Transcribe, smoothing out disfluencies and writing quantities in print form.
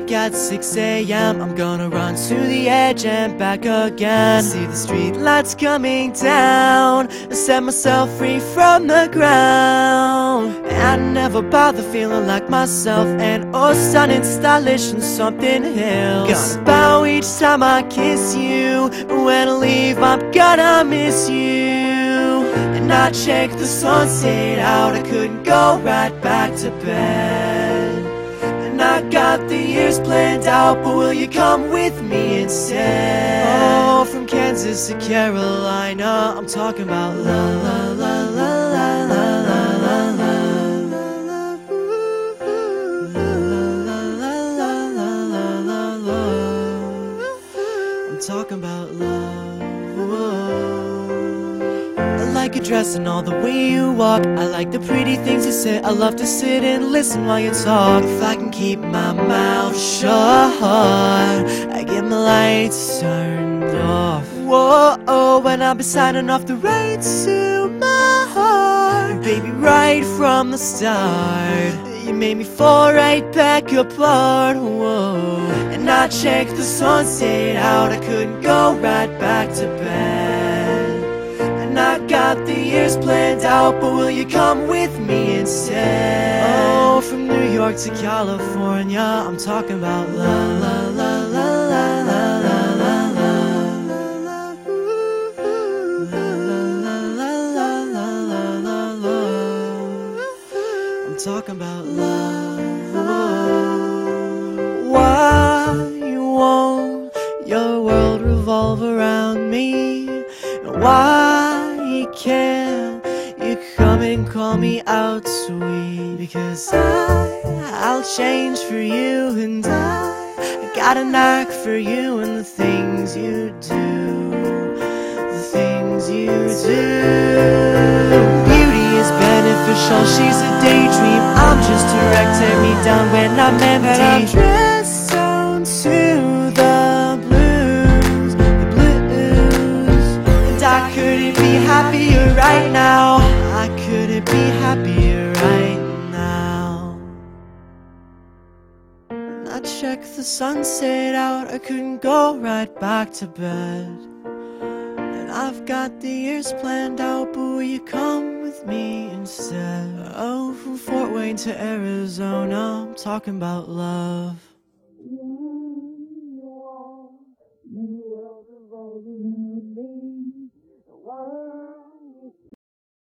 like at 6 a.m. I'm gonna run to the edge and back again. See the street lights coming down, set myself free from the ground. And I never bother feeling like myself, and oh, stunning, stylish, and something else. Gonna bow each time I kiss you. When I leave, I'm gonna miss you. And I checked the sunset out, I couldn't go right back to bed. And I got the years planned out, but will you come with me instead? Oh, from Kansas to Carolina, I'm talking about la la la la la la la la. I'm talking about love. I like your dress and all the way you walk. I like the pretty things you say. I love to sit and listen while you talk. If I can keep my mouth shut, I get my lights turned off. Whoa, when I'll be signing off the rights to my heart. Baby, right from the start, you made me fall right back apart. Whoa. And I checked the sunset out, I couldn't go right back to bed. And I got the years planned out, but will you come with me instead? Oh, from New York to California, I'm talking about la la la la la la la la la. I'm talking about love. Why you won't your world revolve around me? And why can't you come and call me out sweet? Because I'll change for you, and I got a knack for you and the things you do, the things you do. Beneficial, she's a daydream. I'm just a wreck, tear me down when I'm empty. And I'm dressed down to the blues, the blues. And I couldn't be happier right now. I couldn't be happier right now. And I checked the sunset out, I couldn't go right back to bed. I've got the years planned out, but will you come with me instead? Oh, from Fort Wayne to Arizona, I'm talking about love. You